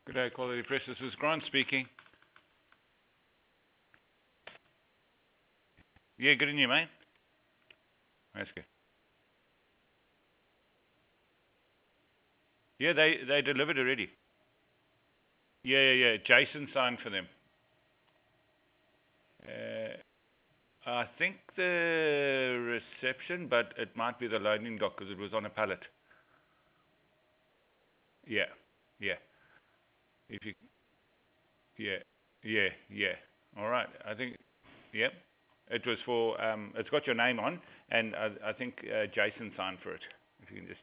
Good day, Quality Press. This is Grant speaking. Yeah, good in you, mate. That's good. Yeah, they delivered already. Yeah. Jason signed for them. I think the reception, but it might be the loading dock because it was on a pallet. Yeah, yeah. If you, yeah. All right. I think, yep. It was for. It's got your name on, and I think Jason signed for it. If you can just